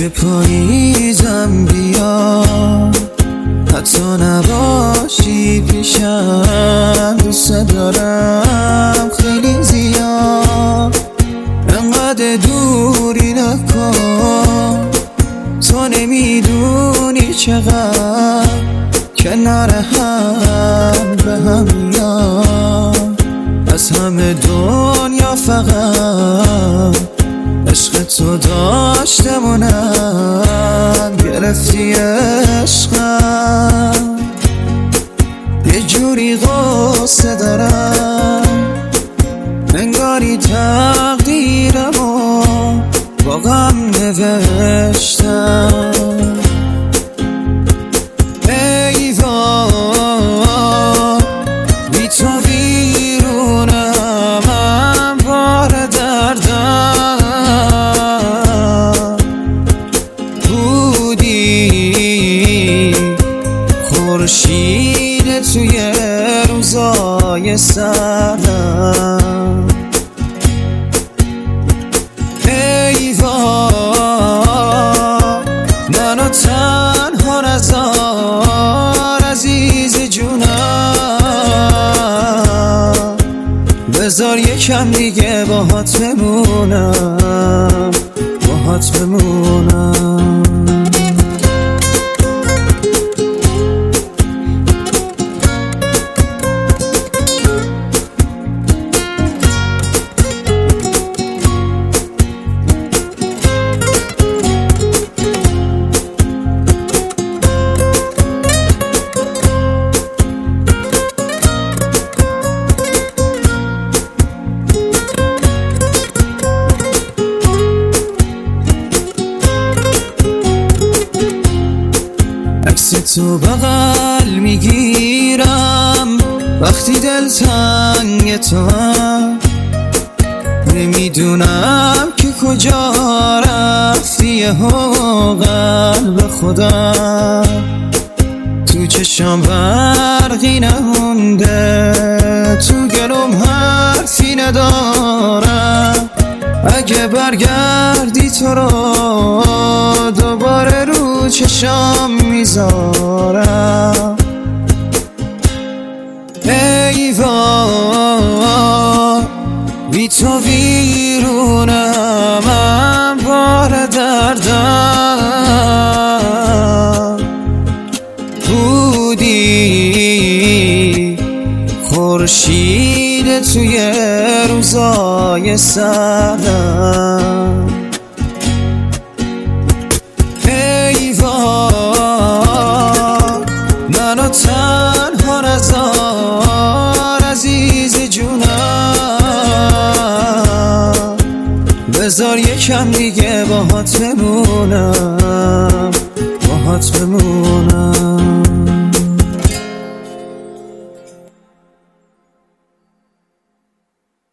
که پاییزم بیا، حتی نباشی پیشم، دوست دارم خیلی زیاد. انقدر دوری نکن، تو نمیدونی چقدر کنار هم به هم میاد. از همه دنیا فقط عشق تو داشتمونم، گرفتی عشقم. یه جوری غصه دارم، انگاری تقدیرمو با غم نوشتم. ای وای بی تو ویرونم، من بار دردم. بودی خورشید توی روزای سردم. ای وای منو تنها نذار عزیز جونم، بذار یکم دیگه باهات بمونم، باهات بمونم. عکس تو بغل میگیرم وقتی دلتنگ تو هم، نمیدونم که کجا رفتی یهو قلب خودم. تو چشام برقی نمونده، تو گلوم حرفی ندارم. اگه برگردی تو رو دوباره رو چشام میذارم. ای وای بی تو ویرونم، من بار دردم. بودی خورشید توی روزای سردم. ای وای منو تنها نذار عزیز جونم، بذار یکم دیگه باهات بمونم، باهات بمونم.